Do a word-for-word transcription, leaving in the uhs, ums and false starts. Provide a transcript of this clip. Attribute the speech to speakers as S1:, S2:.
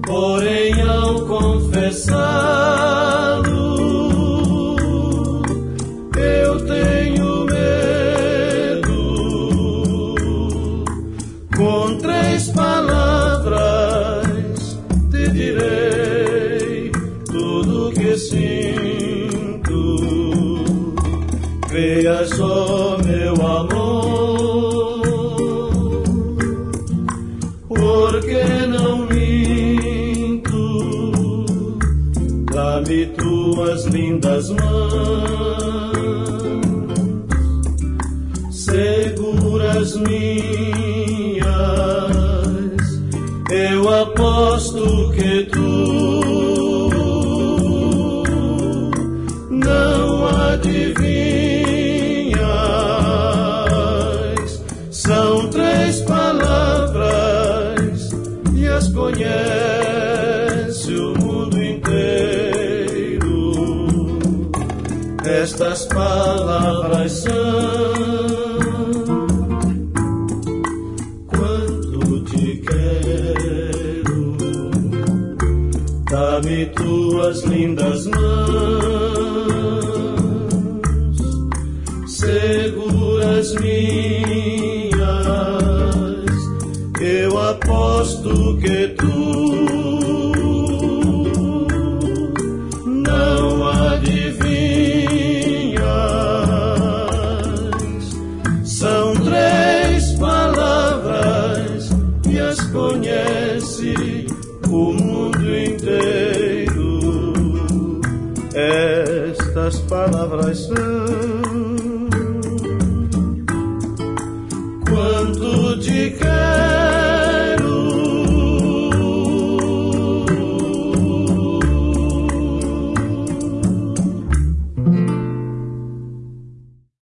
S1: Porém, ao confessá-lo, eu tenho medo. Com três palavras te direi tudo que sinto. Creia só, meu amor, porque não minto. Dá-me tuas lindas mãos, seguras minhas. Eu aposto que tu não adivinhas. São três palavras e as conhece o mundo inteiro. Estas palavras são: quanto te quero. Dá-me tuas lindas mãos, seguras minhas. Eu aposto que tu não adivinhas. São três palavras e as conhece o mundo inteiro. Estas palavras são: